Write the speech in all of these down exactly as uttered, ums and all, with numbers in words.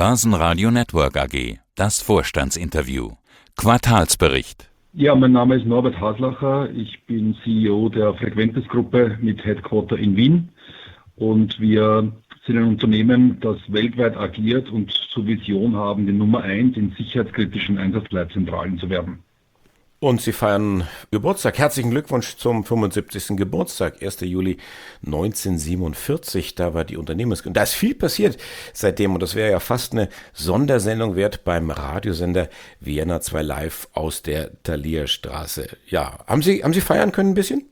Börsenradio Network A G. Das Vorstandsinterview. Quartalsbericht. Ja, mein Name ist Norbert Haslacher. Ich bin C E O der Frequentis-Gruppe mit Headquarter in Wien. Und wir sind ein Unternehmen, das weltweit agiert und zur Vision haben, die Nummer eins in sicherheitskritischen Einsatzleitzentralen zu werden. Und Sie feiern Geburtstag. Herzlichen Glückwunsch zum fünfundsiebzigsten Geburtstag, erster Juli neunzehnhundertsiebenundvierzig. Da war die Unternehmensgründung. Da ist viel passiert seitdem und das wäre ja fast eine Sondersendung wert beim Radiosender Vienna zwei Live aus der Thalierstraße. Ja, haben Sie, haben Sie feiern können ein bisschen?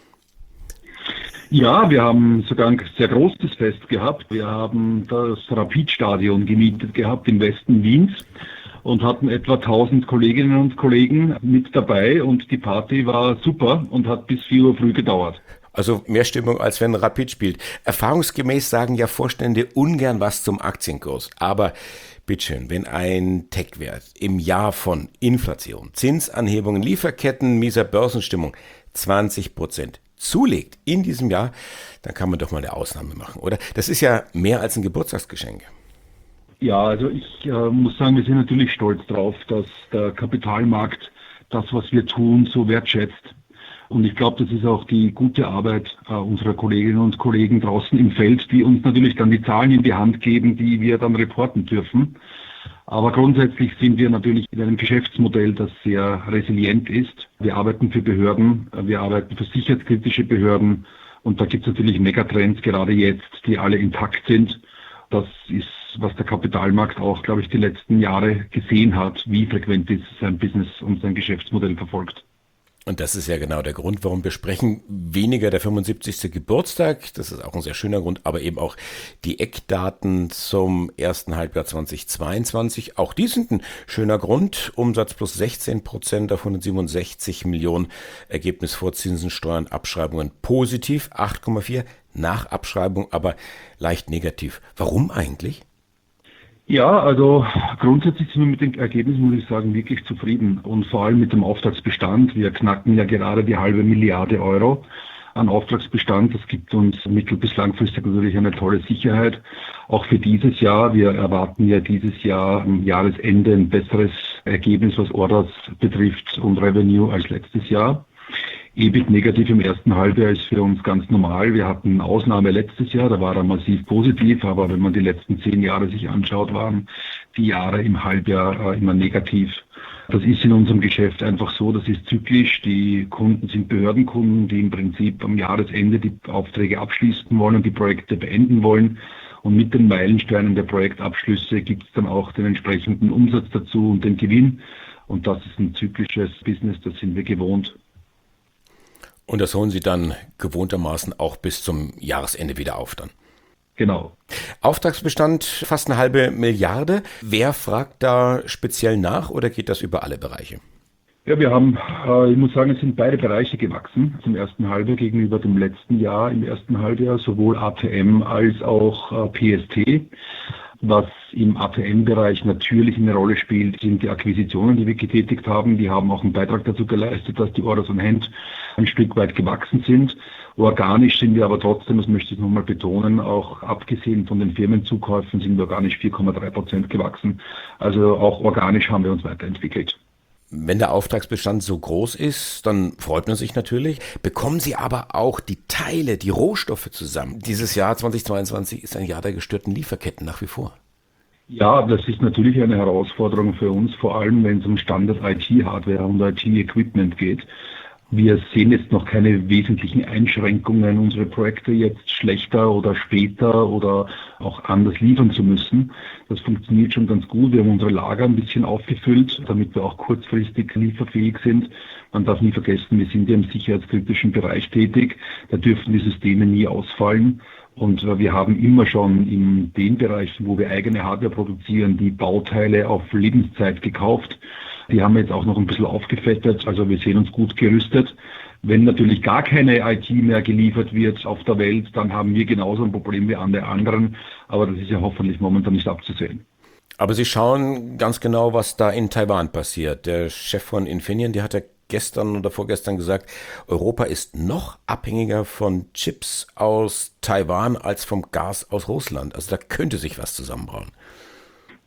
Ja, wir haben sogar ein sehr großes Fest gehabt. Wir haben das Rapid-Stadion gemietet gehabt im Westen Wiens und hatten etwa tausend Kolleginnen und Kollegen mit dabei und die Party war super und hat bis vier Uhr früh gedauert. Also mehr Stimmung, als wenn Rapid spielt. Erfahrungsgemäß sagen ja Vorstände ungern was zum Aktienkurs. Aber bitteschön, wenn ein Tech-Wert im Jahr von Inflation, Zinsanhebungen, Lieferketten, mieser Börsenstimmung zwanzig Prozent zulegt in diesem Jahr, dann kann man doch mal eine Ausnahme machen, oder? Das ist ja mehr als ein Geburtstagsgeschenk. Ja, also ich äh, muss sagen, wir sind natürlich stolz drauf, dass der Kapitalmarkt das, was wir tun, so wertschätzt. Und ich glaube, das ist auch die gute Arbeit äh, unserer Kolleginnen und Kollegen draußen im Feld, die uns natürlich dann die Zahlen in die Hand geben, die wir dann reporten dürfen. Aber grundsätzlich sind wir natürlich in einem Geschäftsmodell, das sehr resilient ist. Wir arbeiten für Behörden, wir arbeiten für sicherheitskritische Behörden und da gibt es natürlich Megatrends, gerade jetzt, die alle intakt sind. Das ist, was der Kapitalmarkt auch, glaube ich, die letzten Jahre gesehen hat, wie Frequentis sein Business und sein Geschäftsmodell verfolgt. Und das ist ja genau der Grund, warum wir sprechen. Weniger der fünfundsiebzigste Geburtstag, das ist auch ein sehr schöner Grund, aber eben auch die Eckdaten zum ersten Halbjahr zweitausendzweiundzwanzig. Auch die sind ein schöner Grund. Umsatz plus sechzehn Prozent auf hundertsiebenundsechzig Millionen. Ergebnis vor Zinsen, Steuern, Abschreibungen positiv, acht Komma vier. Nach Abschreibung aber leicht negativ. Warum eigentlich? Ja, also grundsätzlich sind wir mit den Ergebnissen, muss ich sagen, wirklich zufrieden und vor allem mit dem Auftragsbestand. Wir knacken ja gerade die halbe Milliarde Euro an Auftragsbestand. Das gibt uns mittel- bis langfristig natürlich eine tolle Sicherheit. Auch für dieses Jahr. Wir erwarten ja dieses Jahr am Jahresende ein besseres Ergebnis, was Orders betrifft und Revenue als letztes Jahr. E B I T negativ im ersten Halbjahr ist für uns ganz normal. Wir hatten eine Ausnahme letztes Jahr, da war er massiv positiv, aber wenn man die letzten zehn Jahre sich anschaut, waren die Jahre im Halbjahr immer negativ. Das ist in unserem Geschäft einfach so, das ist zyklisch. Die Kunden sind Behördenkunden, die im Prinzip am Jahresende die Aufträge abschließen wollen und die Projekte beenden wollen. Und mit den Meilensteinen der Projektabschlüsse gibt es dann auch den entsprechenden Umsatz dazu und den Gewinn. Und das ist ein zyklisches Business, das sind wir gewohnt. Und das holen Sie dann gewohntermaßen auch bis zum Jahresende wieder auf dann. Genau. Auftragsbestand fast eine halbe Milliarde. Wer fragt da speziell nach oder geht das über alle Bereiche? Ja, wir haben, äh, ich muss sagen, es sind beide Bereiche gewachsen zum ersten Halbjahr gegenüber dem letzten Jahr im ersten Halbjahr, sowohl A T M als auch äh, P S T. Was im A T M-Bereich natürlich eine Rolle spielt, sind die Akquisitionen, die wir getätigt haben. Die haben auch einen Beitrag dazu geleistet, dass die Orders on Hand ein Stück weit gewachsen sind. Organisch sind wir aber trotzdem, das möchte ich nochmal betonen, auch abgesehen von den Firmenzukäufen sind wir organisch vier Komma drei Prozent gewachsen. Also auch organisch haben wir uns weiterentwickelt. Wenn der Auftragsbestand so groß ist, dann freut man sich natürlich. Bekommen Sie aber auch die Teile, die Rohstoffe zusammen? Dieses Jahr zweitausendzweiundzwanzig ist ein Jahr der gestörten Lieferketten nach wie vor. Ja, das ist natürlich eine Herausforderung für uns, vor allem wenn es um Standard-I T-Hardware und I T-Equipment geht. Wir sehen jetzt noch keine wesentlichen Einschränkungen, unsere Projekte jetzt schlechter oder später oder auch anders liefern zu müssen. Das funktioniert schon ganz gut. Wir haben unsere Lager ein bisschen aufgefüllt, damit wir auch kurzfristig lieferfähig sind. Man darf nie vergessen, wir sind ja im sicherheitskritischen Bereich tätig. Da dürfen die Systeme nie ausfallen. Und wir haben immer schon in den Bereichen, wo wir eigene Hardware produzieren, die Bauteile auf Lebenszeit gekauft. Die haben wir jetzt auch noch ein bisschen aufgefettet, also wir sehen uns gut gerüstet. Wenn natürlich gar keine I T mehr geliefert wird auf der Welt, dann haben wir genauso ein Problem wie alle anderen, aber das ist ja hoffentlich momentan nicht abzusehen. Aber Sie schauen ganz genau, was da in Taiwan passiert. Der Chef von Infineon, der hat ja gestern oder vorgestern gesagt, Europa ist noch abhängiger von Chips aus Taiwan als vom Gas aus Russland. Also da könnte sich was zusammenbrauen.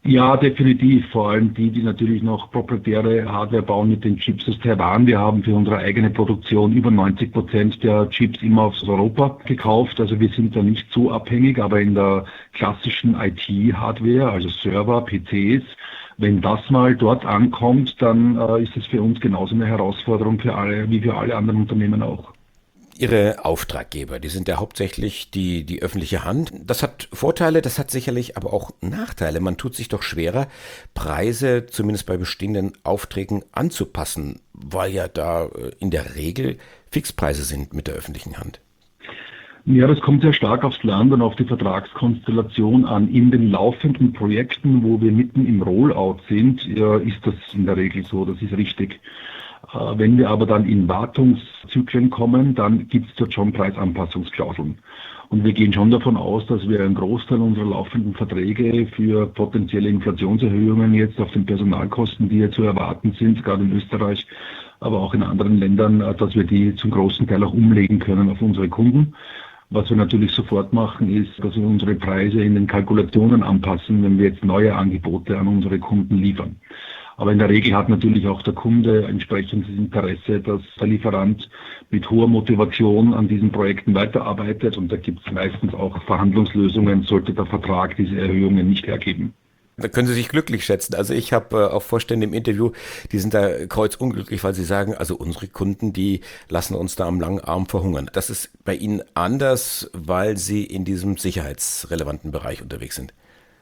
Ja, definitiv. Vor allem die, die natürlich noch proprietäre Hardware bauen mit den Chips aus Taiwan. Wir haben für unsere eigene Produktion über neunzig Prozent der Chips immer aus Europa gekauft. Also wir sind da nicht so abhängig, aber in der klassischen I T-Hardware, also Server, P Cs, wenn das mal dort ankommt, dann äh, ist es für uns genauso eine Herausforderung für alle, wie für alle anderen Unternehmen auch. Ihre Auftraggeber, die sind ja hauptsächlich die, die öffentliche Hand. Das hat Vorteile, das hat sicherlich aber auch Nachteile. Man tut sich doch schwerer, Preise zumindest bei bestehenden Aufträgen anzupassen, weil ja da in der Regel Fixpreise sind mit der öffentlichen Hand. Ja, das kommt sehr stark aufs Land und auf die Vertragskonstellation an. In den laufenden Projekten, wo wir mitten im Rollout sind, ist das in der Regel so, das ist richtig. Wenn wir aber dann in Wartungszyklen kommen, dann gibt es dort schon Preisanpassungsklauseln. Und wir gehen schon davon aus, dass wir einen Großteil unserer laufenden Verträge für potenzielle Inflationserhöhungen jetzt auf den Personalkosten, die ja zu erwarten sind, gerade in Österreich, aber auch in anderen Ländern, dass wir die zum großen Teil auch umlegen können auf unsere Kunden. Was wir natürlich sofort machen, ist, dass wir unsere Preise in den Kalkulationen anpassen, wenn wir jetzt neue Angebote an unsere Kunden liefern. Aber in der Regel hat natürlich auch der Kunde entsprechendes Interesse, dass der Lieferant mit hoher Motivation an diesen Projekten weiterarbeitet. Und da gibt es meistens auch Verhandlungslösungen, sollte der Vertrag diese Erhöhungen nicht hergeben. Da können Sie sich glücklich schätzen. Also ich habe äh, auch Vorstände im Interview, die sind da kreuzunglücklich, weil sie sagen, also unsere Kunden, die lassen uns da am langen Arm verhungern. Das ist bei Ihnen anders, weil Sie in diesem sicherheitsrelevanten Bereich unterwegs sind.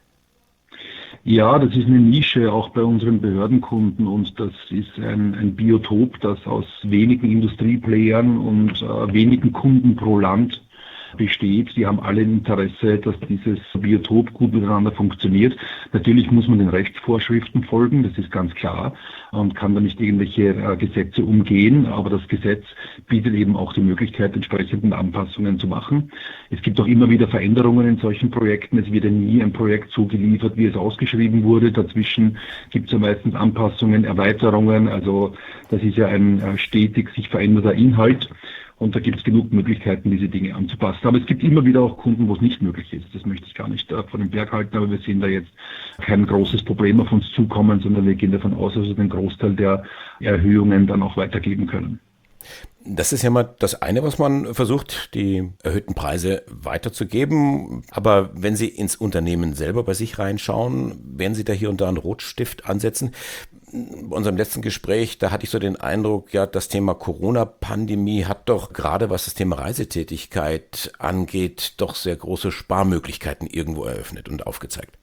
Ja, das ist eine Nische auch bei unseren Behördenkunden und das ist ein, ein Biotop, das aus wenigen Industrieplayern und äh, wenigen Kunden pro Land besteht. Die haben alle ein Interesse, dass dieses Biotop gut miteinander funktioniert. Natürlich muss man den Rechtsvorschriften folgen, das ist ganz klar, und kann da nicht irgendwelche äh, Gesetze umgehen, aber das Gesetz bietet eben auch die Möglichkeit, entsprechenden Anpassungen zu machen. Es gibt auch immer wieder Veränderungen in solchen Projekten. Es wird ja nie ein Projekt so geliefert, wie es ausgeschrieben wurde. Dazwischen gibt es ja meistens Anpassungen, Erweiterungen, also das ist ja ein äh, stetig sich verändernder Inhalt. Und da gibt es genug Möglichkeiten, diese Dinge anzupassen. Aber es gibt immer wieder auch Kunden, wo es nicht möglich ist. Das möchte ich gar nicht äh, von dem Berg halten, aber wir sehen da jetzt kein großes Problem auf uns zukommen, sondern wir gehen davon aus, dass wir den Großteil der Erhöhungen dann auch weitergeben können. Das ist ja mal das eine, was man versucht, die erhöhten Preise weiterzugeben. Aber wenn Sie ins Unternehmen selber bei sich reinschauen, werden Sie da hier und da einen Rotstift ansetzen? Bei unserem letzten Gespräch, da hatte ich so den Eindruck, ja, das Thema Corona-Pandemie hat doch gerade, was das Thema Reisetätigkeit angeht, doch sehr große Sparmöglichkeiten irgendwo eröffnet und aufgezeigt.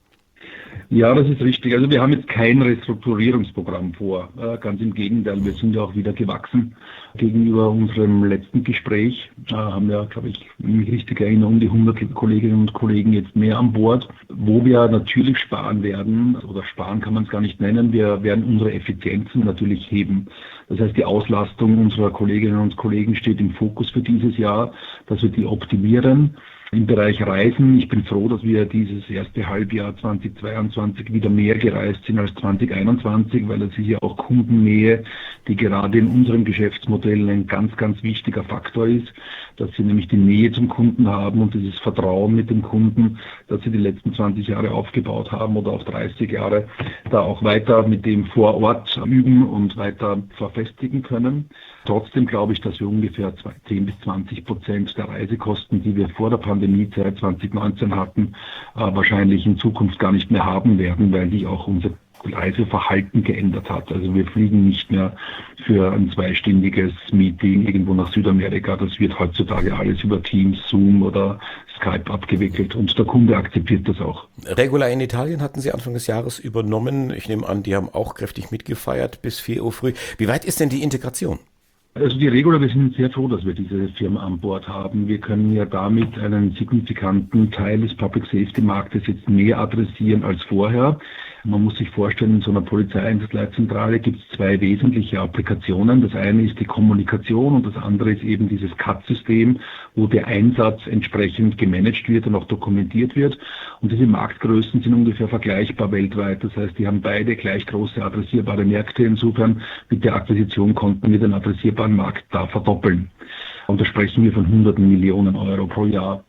Ja, das ist richtig. Also wir haben jetzt kein Restrukturierungsprogramm vor. Äh, ganz im Gegenteil, wir sind ja auch wieder gewachsen gegenüber unserem letzten Gespräch. Äh, haben ja, glaube ich, wenn ich mich richtig erinnere, um die hundert Kolleginnen und Kollegen jetzt mehr an Bord, wo wir natürlich sparen werden, oder sparen kann man es gar nicht nennen, wir werden unsere Effizienzen natürlich heben. Das heißt, die Auslastung unserer Kolleginnen und Kollegen steht im Fokus für dieses Jahr, dass wir die optimieren. Im Bereich Reisen, ich bin froh, dass wir dieses erste Halbjahr zweitausendzweiundzwanzig wieder mehr gereist sind als zweitausendeinundzwanzig, weil das ist ja auch Kundennähe, die gerade in unserem Geschäftsmodell ein ganz, ganz wichtiger Faktor ist, dass sie nämlich die Nähe zum Kunden haben und dieses Vertrauen mit dem Kunden, das sie die letzten zwanzig Jahre aufgebaut haben oder auch dreißig Jahre, da auch weiter mit dem vor Ort üben und weiter verfestigen können. Trotzdem glaube ich, dass wir ungefähr zehn bis zwanzig Prozent der Reisekosten, die wir vor der Pandemiezeit zwanzig neunzehn hatten, äh, wahrscheinlich in Zukunft gar nicht mehr haben werden, weil die auch unser Reiseverhalten geändert hat. Also wir fliegen nicht mehr für ein zweistündiges Meeting irgendwo nach Südamerika. Das wird heutzutage alles über Teams, Zoom oder Skype abgewickelt und der Kunde akzeptiert das auch. Regula in Italien hatten Sie Anfang des Jahres übernommen. Ich nehme an, die haben auch kräftig mitgefeiert bis vier Uhr früh. Wie weit ist denn die Integration? Also die Regula, wir sind sehr froh, dass wir diese Firma an Bord haben. Wir können ja damit einen signifikanten Teil des Public Safety Marktes jetzt mehr adressieren als vorher. Man muss sich vorstellen, in so einer Polizeieinsatzleitzentrale gibt es zwei wesentliche Applikationen. Das eine ist die Kommunikation und das andere ist eben dieses C A T-System, wo der Einsatz entsprechend gemanagt wird und auch dokumentiert wird. Und diese Marktgrößen sind ungefähr vergleichbar weltweit. Das heißt, die haben beide gleich große adressierbare Märkte. Insofern mit der Akquisition konnten wir den adressierbaren Markt da verdoppeln. Und da sprechen wir von hunderten Millionen Euro pro Jahr.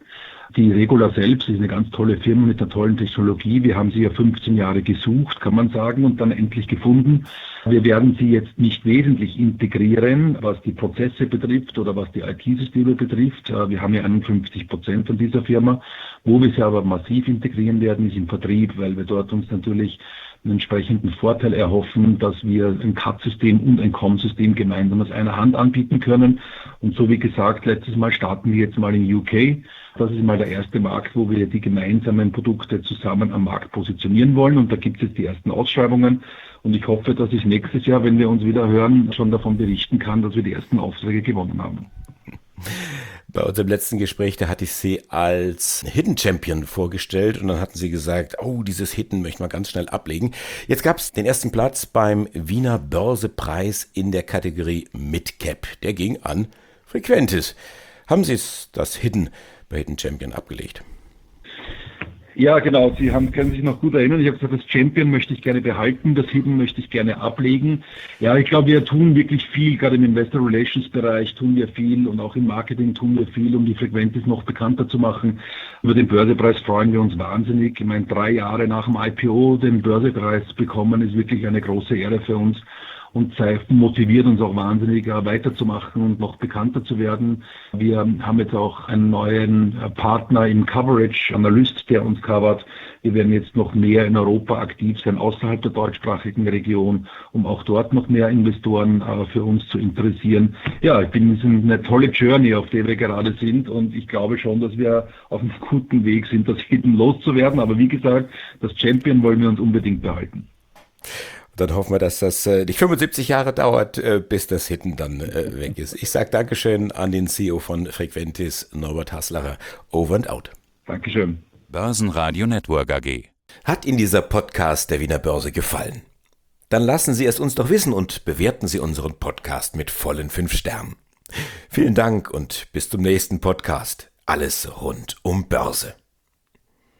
Die Regula selbst ist eine ganz tolle Firma mit einer tollen Technologie. Wir haben sie ja fünfzehn Jahre gesucht, kann man sagen, und dann endlich gefunden. Wir werden sie jetzt nicht wesentlich integrieren, was die Prozesse betrifft oder was die I T-Systeme betrifft. Wir haben ja einundfünfzig Prozent von dieser Firma. Wo wir sie aber massiv integrieren werden, ist im Vertrieb, weil wir dort uns natürlich einen entsprechenden Vorteil erhoffen, dass wir ein C A D-System und ein C O M-System gemeinsam aus einer Hand anbieten können. Und so wie gesagt, letztes Mal starten wir jetzt mal in U K. Das ist mal der erste Markt, wo wir die gemeinsamen Produkte zusammen am Markt positionieren wollen. Und da gibt es jetzt die ersten Ausschreibungen. Und ich hoffe, dass ich nächstes Jahr, wenn wir uns wieder hören, schon davon berichten kann, dass wir die ersten Aufträge gewonnen haben. Bei unserem letzten Gespräch, da hatte ich Sie als Hidden Champion vorgestellt und dann hatten Sie gesagt, oh, dieses Hidden möchte man ganz schnell ablegen. Jetzt gab es den ersten Platz beim Wiener Börsepreis in der Kategorie Midcap. Der ging an Frequentis. Haben Sie es, das Hidden bei Hidden Champion, abgelegt? Ja, genau. Sie haben, können sich noch gut erinnern. Ich habe gesagt, das Champion möchte ich gerne behalten, das Hidden möchte ich gerne ablegen. Ja, ich glaube, wir tun wirklich viel, gerade im Investor Relations Bereich tun wir viel und auch im Marketing tun wir viel, um die Frequentis noch bekannter zu machen. Über den Börsepreis freuen wir uns wahnsinnig. Ich meine, drei Jahre nach dem I P O den Börsepreis bekommen, ist wirklich eine große Ehre für uns. Und motiviert uns auch wahnsinnig, weiterzumachen und noch bekannter zu werden. Wir haben jetzt auch einen neuen Partner im Coverage, Analyst, der uns covert. Wir werden jetzt noch mehr in Europa aktiv sein, außerhalb der deutschsprachigen Region, um auch dort noch mehr Investoren für uns zu interessieren. Ja, ich bin, es ist eine tolle Journey, auf der wir gerade sind, und ich glaube schon, dass wir auf einem guten Weg sind, das Hidden loszuwerden. Aber wie gesagt, das Champion wollen wir uns unbedingt behalten. Dann hoffen wir, dass das äh, nicht fünfundsiebzig Jahre dauert, äh, bis das Hidden dann äh, weg ist. Ich sage Dankeschön an den C E O von Frequentis, Norbert Haslacher. Over and out. Dankeschön. Börsenradio Network A G. Hat Ihnen dieser Podcast der Wiener Börse gefallen? Dann lassen Sie es uns doch wissen und bewerten Sie unseren Podcast mit vollen fünf Sternen. Vielen Dank und bis zum nächsten Podcast. Alles rund um Börse.